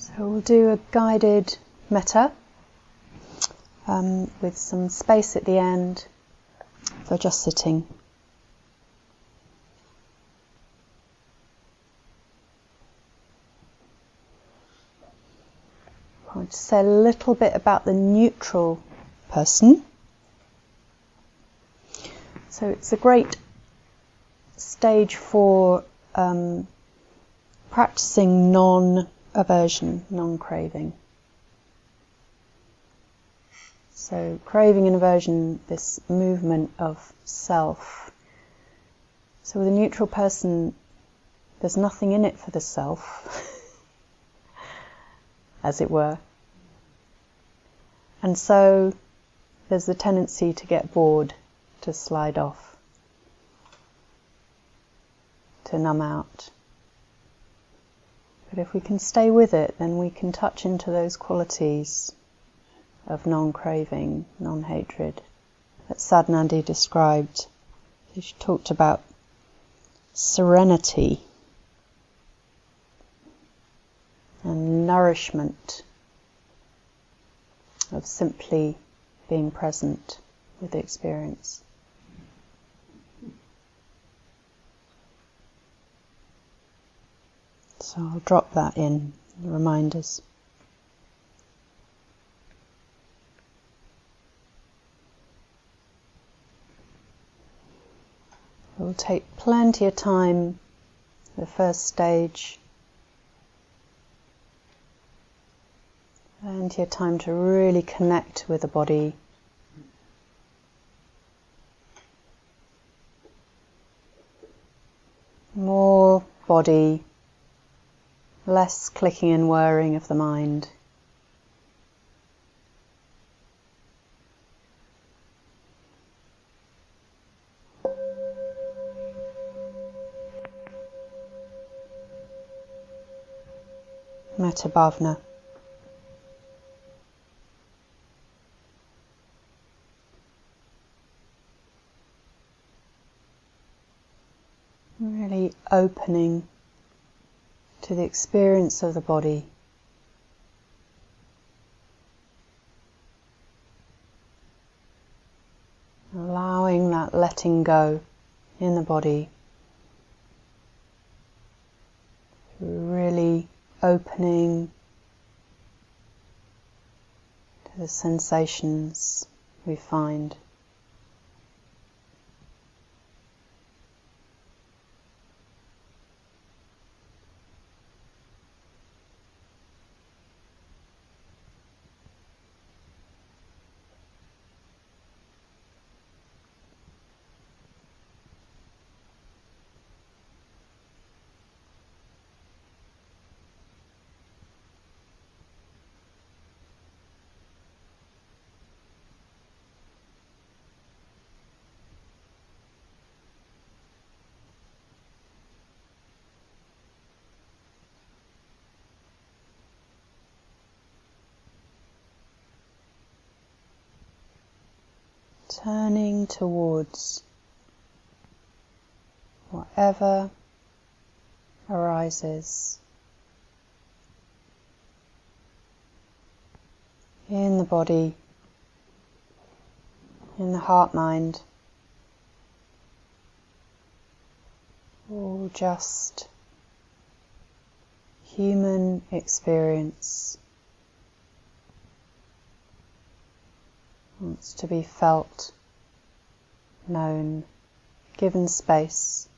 So we'll do a guided metta with some space at the end for just sitting. I want to say a little bit about the neutral person. So it's a great stage for practicing non-aversion, non-craving. So craving and aversion, this movement of self. So with a neutral person, there's nothing in it for the self, as it were. And so there's the tendency to get bored, to slide off, to numb out. But if we can stay with it, then we can touch into those qualities of non-craving, non-hatred that Sadhnandi described. She talked about serenity and nourishment of simply being present with the experience. So I'll drop that in, reminders. We'll take plenty of time, the first stage, plenty of time to really connect with the body. More body, less clicking and whirring of the mind. Metta Bhavana. Really opening to the experience of the body. Allowing that letting go in the body. Really opening to the sensations we find. Turning towards whatever arises in the body, in the heart-mind, or just human experience. Wants to be felt, known, given space.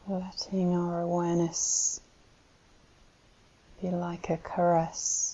letting our awareness be like a caress.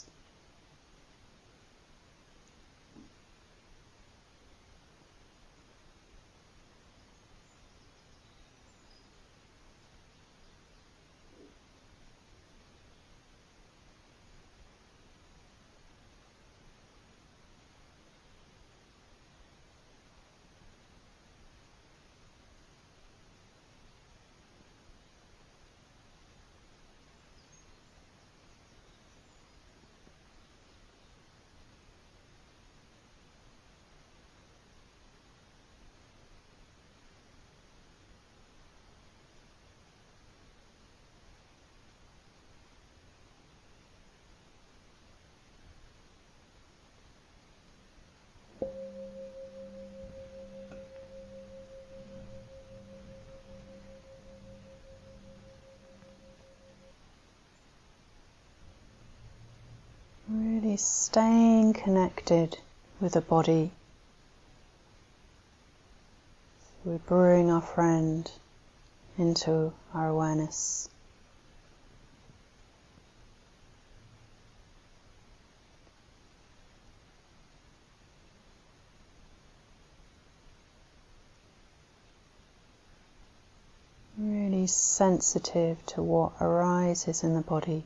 Really staying connected with the body. We bring our friend into our awareness. Really sensitive to what arises in the body.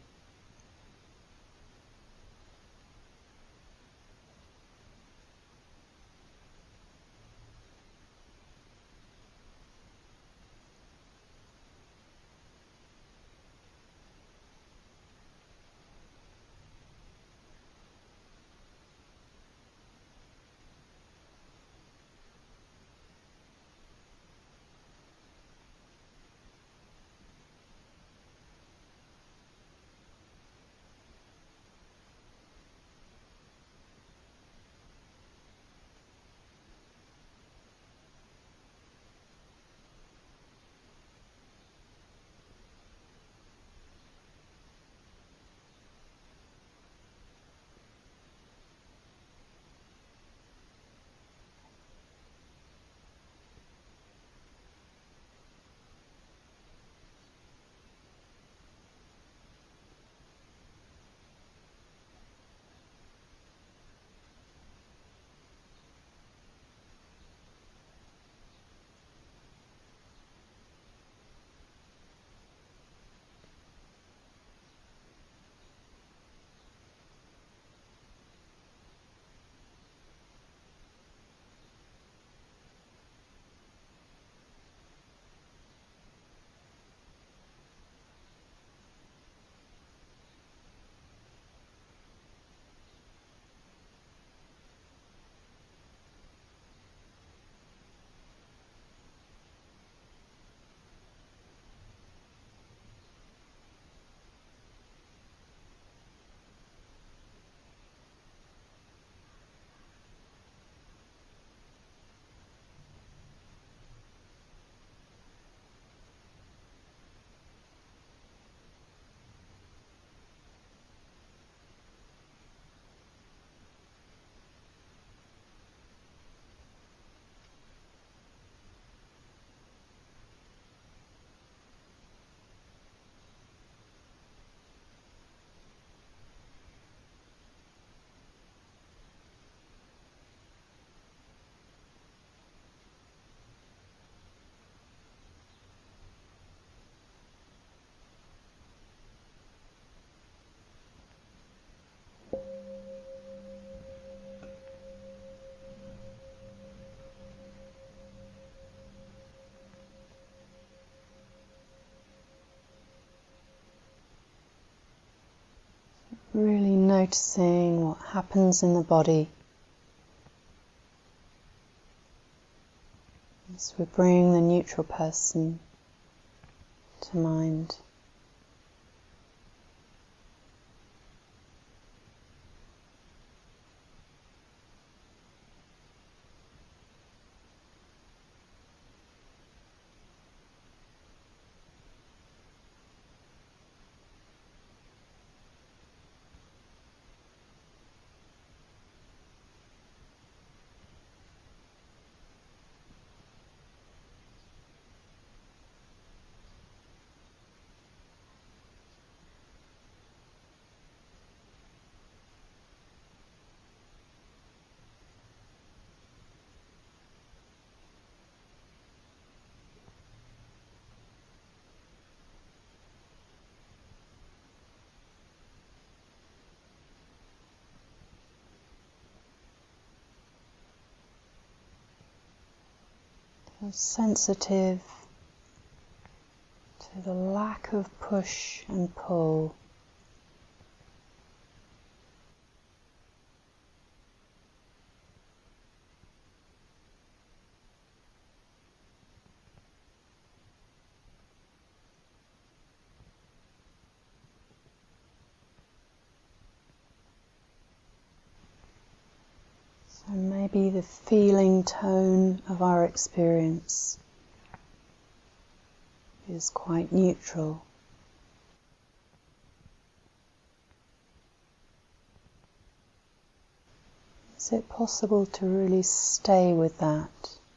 Really noticing what happens in the body as we bring the neutral person to mind. Feel sensitive to the lack of push and pull. So maybe the feeling tone of our experience is quite neutral. Is it possible to really stay with that?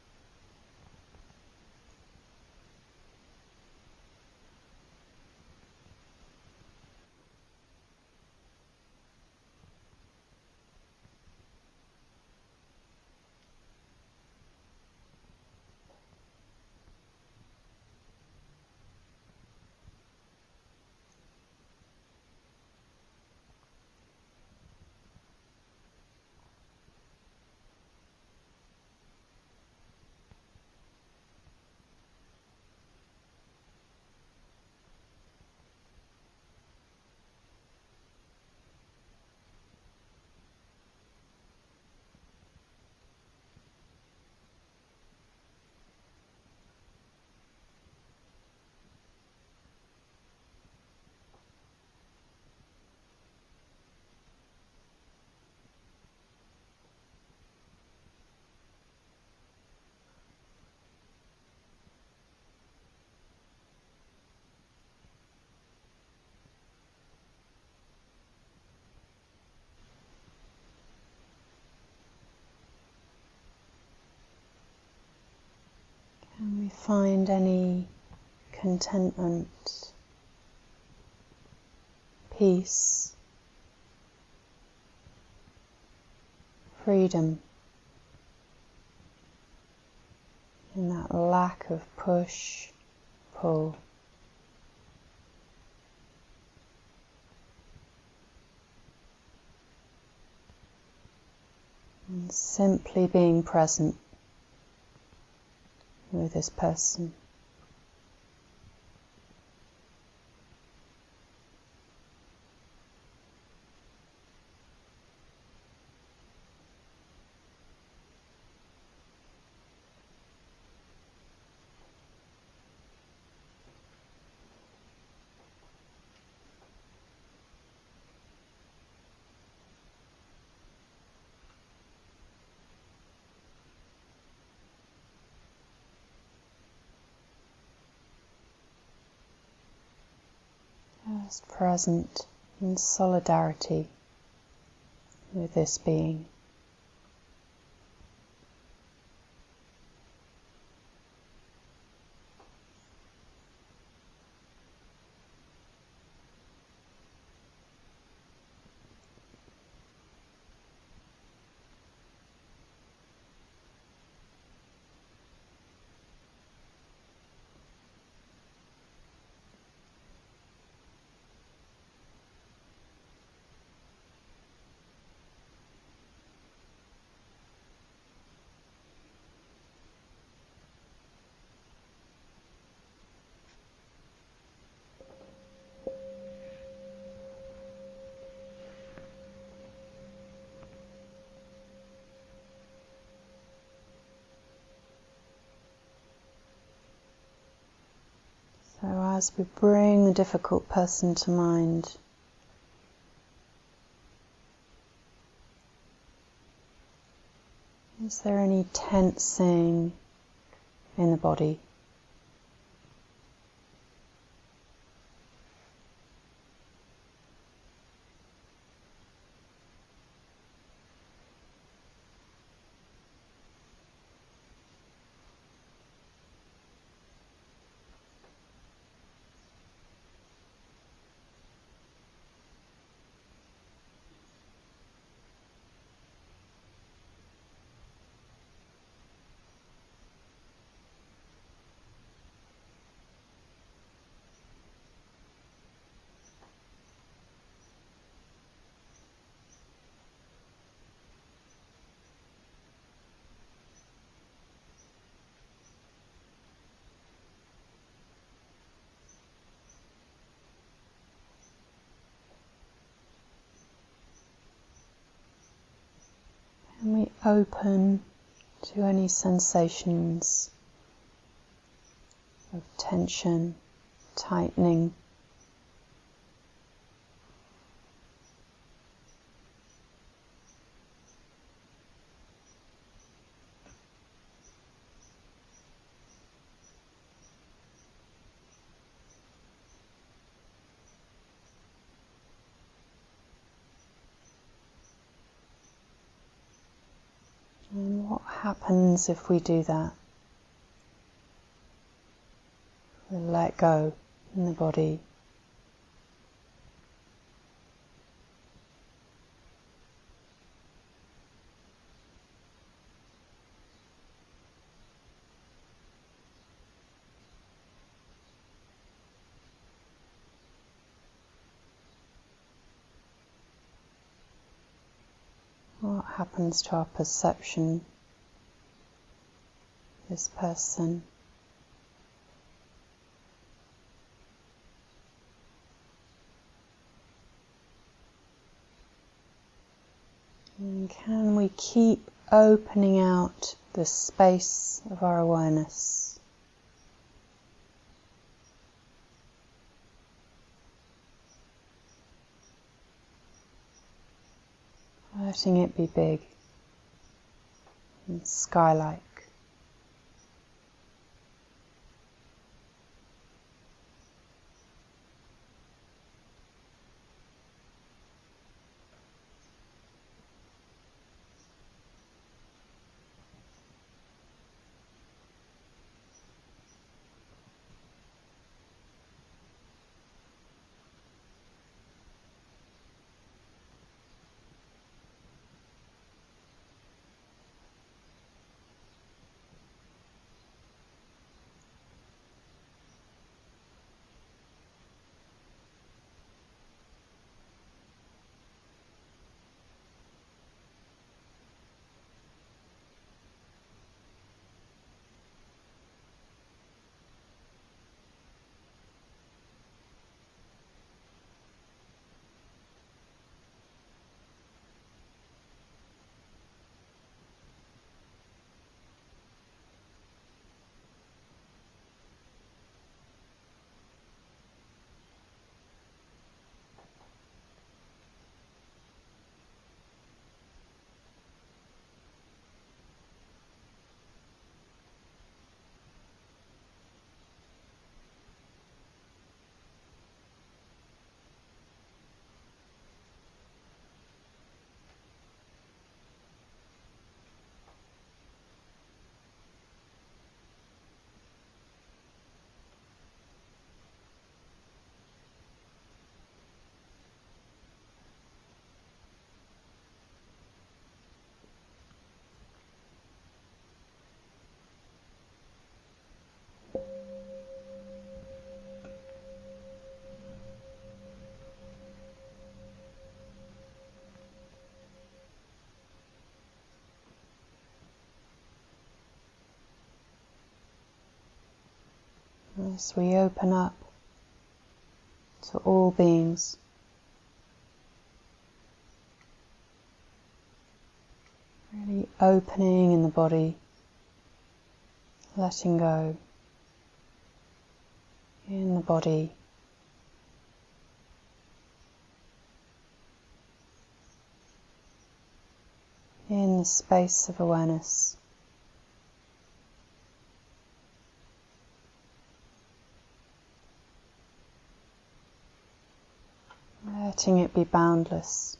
Can we find any contentment, peace, freedom in that lack of push, pull? And simply being present with this person. Just present in solidarity with this being. So as we bring the difficult person to mind, is there any tensing in the body? open to any sensations of tension, tightening. And what happens if we do that? We let go in the body. What happens to our perception, this person? And can we keep opening out the space of our awareness? Letting it be big and sky-like. As we open up to all beings, really opening in the body, letting go in the body, in the space of awareness. Letting it be boundless.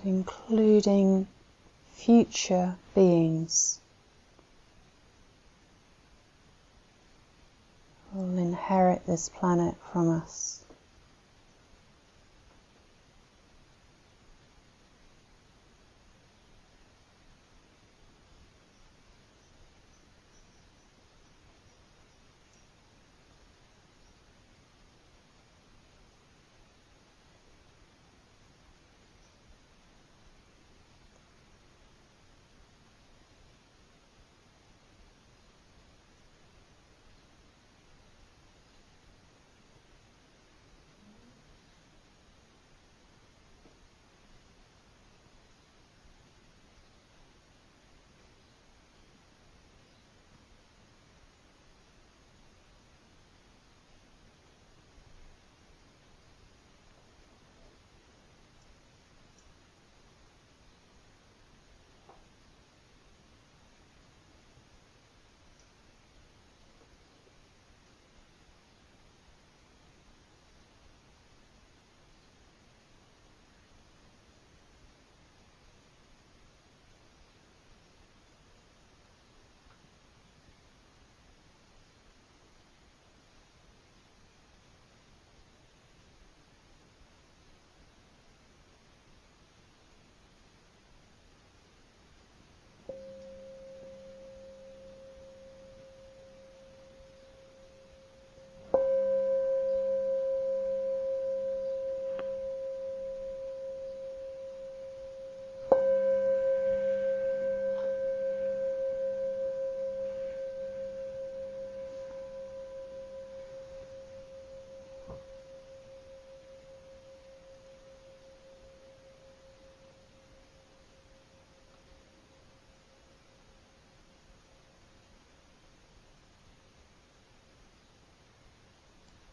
including future beings, who will inherit this planet from us.